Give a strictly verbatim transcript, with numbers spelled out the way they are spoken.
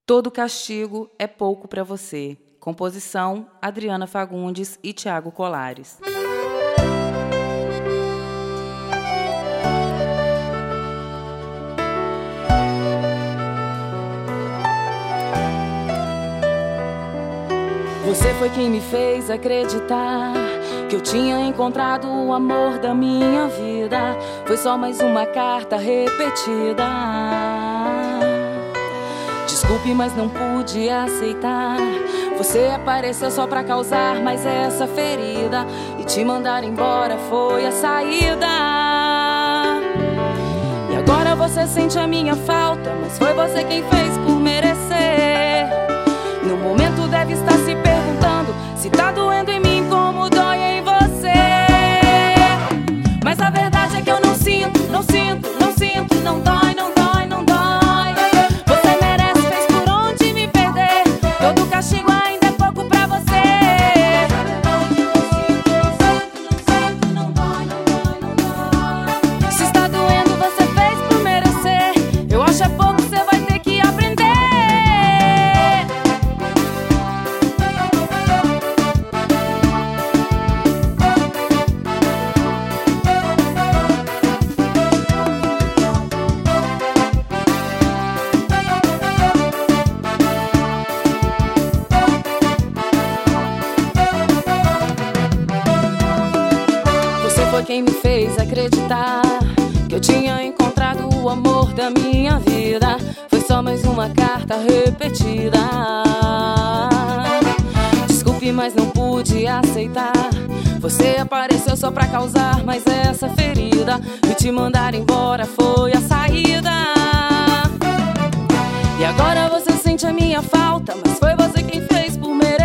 Todo castigo é pouco para você. Composição: Adriana Fagundes e Thiago Colares. Você foi quem me fez acreditar que eu tinha encontrado o amor da minha vida. Foi só mais uma carta repetida. Desculpe, mas não pude aceitar. Você apareceu só pra causar mais essa ferida, e te mandar embora foi a saída. E agora você sente a minha falta, mas foi você quem fez por merecer. No momento deve estar se perguntando se tá doendo em mim como dói em você. Mas a verdade é que eu não sinto, não sinto, não sinto, não dói, não dói, não dói. Você merece, fez por onde me perder. Todo castigo ainda é pouco pra você. Se está doendo, você fez por merecer. Eu acho é pouco, você vai ter que aprender. Foi quem me fez acreditar que eu tinha encontrado o amor da minha vida. Foi só mais uma carta repetida. Desculpe, mas não pude aceitar. Você apareceu só pra causar mais essa ferida, e te mandar embora foi a saída. E agora você sente a minha falta, mas foi você quem fez por merecer.